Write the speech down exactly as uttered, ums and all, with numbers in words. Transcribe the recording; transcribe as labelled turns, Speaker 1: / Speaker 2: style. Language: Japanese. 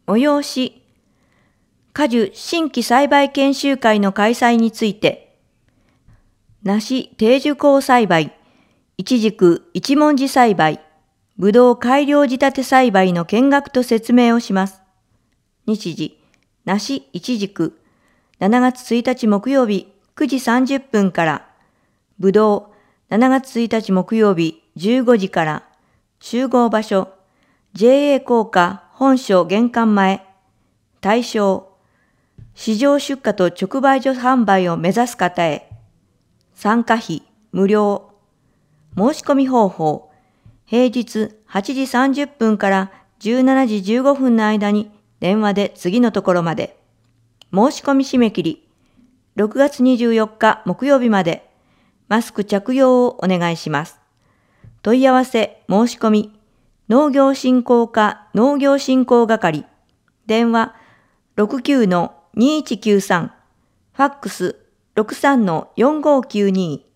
Speaker 1: 催し、果樹新規栽培研修会の開催について、梨定樹耕栽培、いちじく一文字栽培、ぶどう改良仕立て栽培の見学と説明をします。日時、梨いちじく、しちがつついたち木曜日くじさんじゅっぷんから、ぶどうしちがつついたち木曜日じゅうごじから、集合場所、ジェーエー 工科本所玄関前、対象、市場出荷と直売所販売を目指す方へ、参加費無料、申し込み方法、平日はちじさんじゅっぷんからじゅうしちじじゅうごふんの間に電話で次のところまで。申し込み締め切り、ろくがつにじゅうよっか木曜日まで。マスク着用をお願いします。問い合わせ申し込み、農業振興課農業振興係、電話 ろくきゅうのにいちきゅうさん、ファックス ろくさんのよんごきゅうに。